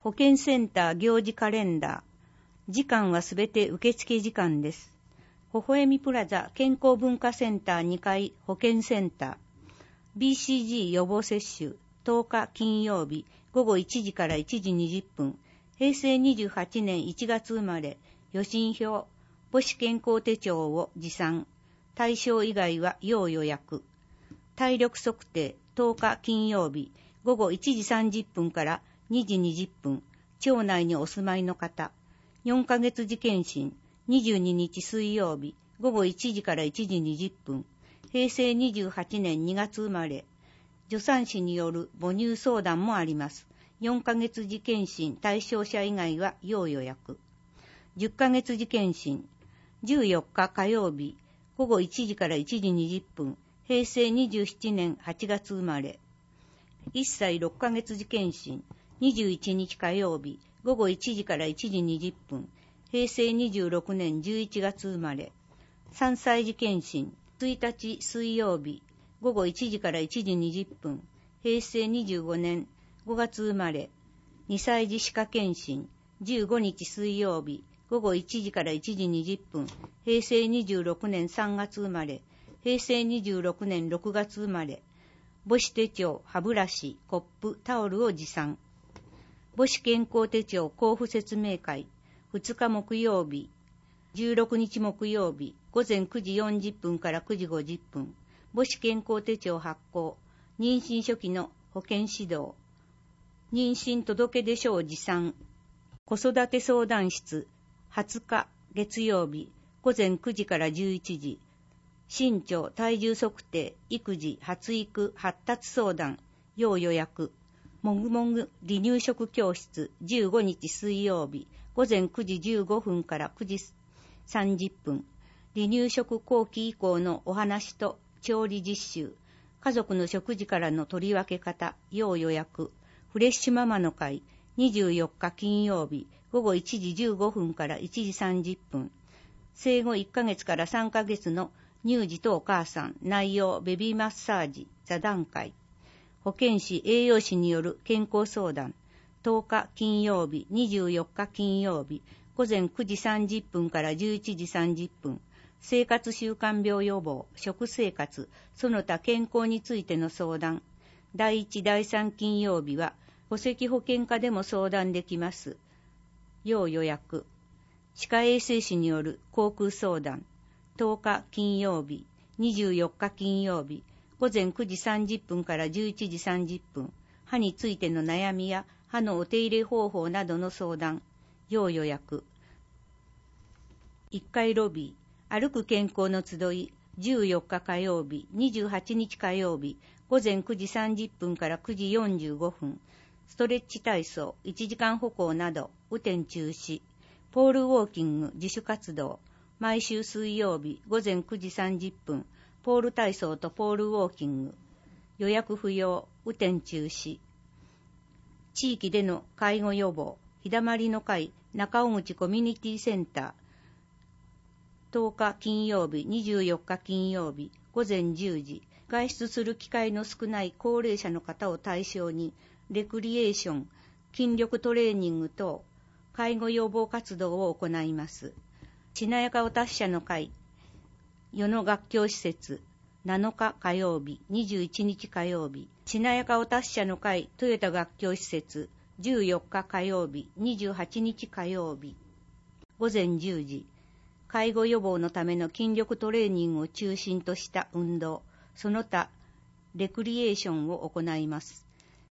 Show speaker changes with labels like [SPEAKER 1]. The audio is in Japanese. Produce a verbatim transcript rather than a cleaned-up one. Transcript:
[SPEAKER 1] 保健センター行事カレンダー。時間はすべて受付時間です。微笑みプラザ健康文化センターにかい保健センター。ビーシージー 予防接種とおか金曜日ごごいちじからいちじにじゅっぷん。へいせいにじゅうはちねんいちがつ生まれ。予診票。母子健康手帳を持参。対象以外は要予約。体力測定とおか金曜日ごごいちじさんじゅっぷんからにじにじゅっぷん。町内にお住まいの方。よんかげつ次検診にじゅうににち水曜日ごごいちじからいちじにじゅっぷん。へいせいにじゅうはちねんにがつ生まれ。助産師による母乳相談もあります。よんかげつ次検診対象者以外は要予約。じゅっかげつ次検診じゅうよっか火曜日ごごいちじからいちじにじゅっぷん。へいせいにじゅうななねんはちがつ生まれ。いっさいろっかげつ次検診にじゅういちにち火曜日ごごいちじからいちじにじゅっぷん。へいせいにじゅうろくねんじゅういちがつ生まれ。さんさい次検診ついたち水曜日ごごいちじからいちじにじゅっぷん。へいせいにじゅうごねんごがつ生まれ。にさい次歯科検診じゅうごにち水曜日ごごいちじからいちじにじゅっぷん。へいせいにじゅうろくねんさんがつ生まれ。へいせいにじゅうろくねんろくがつ生まれ。母子手帳、歯ブラシ、コップ、タオルを持参。母子健康手帳交付説明会ふつか木曜日じゅうろくにち木曜日ごぜんくじよんじゅっぷんからくじごじゅっぷん。母子健康手帳発行。妊娠初期の保健指導。妊娠届出書を持参。子育て相談室はつか月曜日ごぜんくじからじゅういちじ。身長、体重測定、育児、発育、発達相談、要予約。もぐもぐ離乳食教室じゅうごにち水曜日ごぜんくじじゅうごふんからくじさんじゅっぷん。離乳食後期以降のお話と調理実習。家族の食事からの取り分け方、要予約。フレッシュママの会にじゅうよっか金曜日ごごいちじじゅうごふんからいちじさんじゅっぷん。生後いっかげつからさんかげつの乳児とお母さん、内容、ベビーマッサージ、座談会。保健師、栄養士による健康相談。とおか金曜日、にじゅうよっか金曜日、ごぜんくじさんじゅっぷんからじゅういちじさんじゅっぷん。生活習慣病予防、食生活、その他健康についての相談。だいいち、だいさん金曜日は、戸籍保険課でも相談できます。要予約。歯科衛生士による航空相談。とおか金曜日、にじゅうよっか金曜日、ごぜんくじさんじゅっぷんからじゅういちじさんじゅっぷん。歯についての悩みや歯のお手入れ方法などの相談。要予約。いっかいロビー、歩く健康の集い、じゅうよっか火曜日、にじゅうはちにち火曜日、ごぜんくじさんじゅっぷんからくじよんじゅうごふん。ストレッチ体操、いちじかん歩行など、雨天中止。ポールウォーキング、自主活動。毎週水曜日ごぜんくじさんじゅっぷん、ポール体操とポールウォーキング。予約不要、雨天中止。地域での介護予防、日だまりの会、中尾口コミュニティセンター。とおか金曜日、にじゅうよっか金曜日、ごぜんじゅうじ。外出する機会の少ない高齢者の方を対象に、レクリエーション、筋力トレーニング等、介護予防活動を行います。しなやかお達者の会、与野学教施設、なのか火曜日、にじゅういちにち火曜日、しなやかお達者の会、豊田学教施設、じゅうよっか火曜日、にじゅうはちにち火曜日、ごぜんじゅうじ、介護予防のための筋力トレーニングを中心とした運動、その他、レクリエーションを行います。